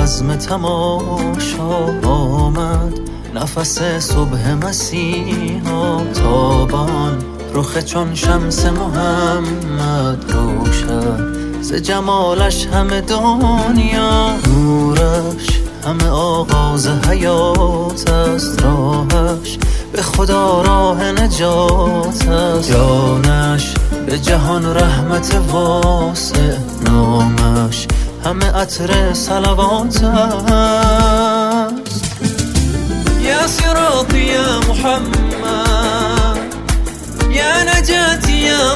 بزم تماشا آمد نفس صبح مسیحا تابان، رخ چون شمس محمد روشن، ز جمالش همه دنیا نورش، همه آغاز حیات است راهش، به خدا راه نجات است جانش، به جهان رحمت واسع نامش، همه عطر صلوات است. یا صراطی یا محمد، یا نجاتی یا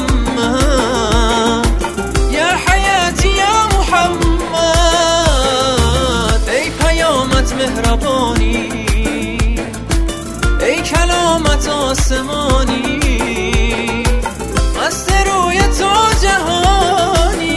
محمد، یا حیاتی یا محمد، ای پیامت مهربانی، ای کلامت آسمانی، مست روی تو جهانی.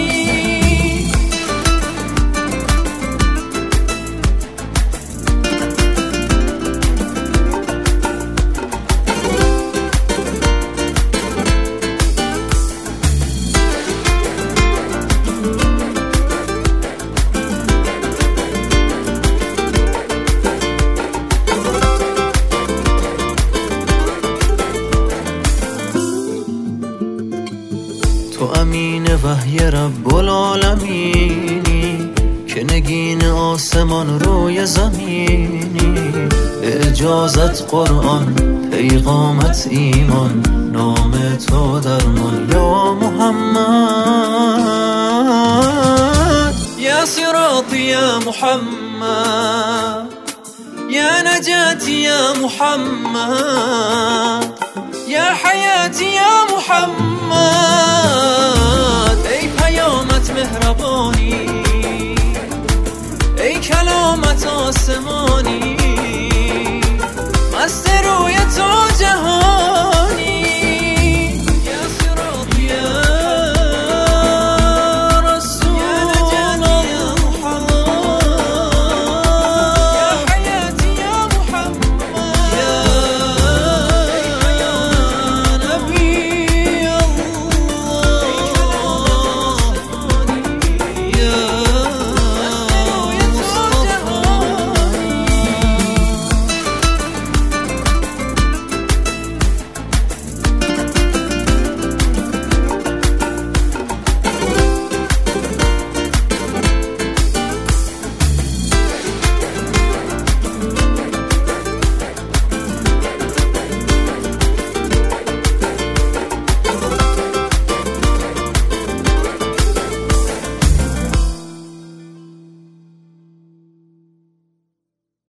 تو امین وحی رب العالمینی، که نگین آسمان روی زمینی، اجازت قرآن پیغامت ایمان، نام تو درمان یا محمد. یا صراطی یا محمد، یا نجاتی یا محمد، یا حیاتی یا محمد، ای پیامت مهربانی، ای کلامت آسمان.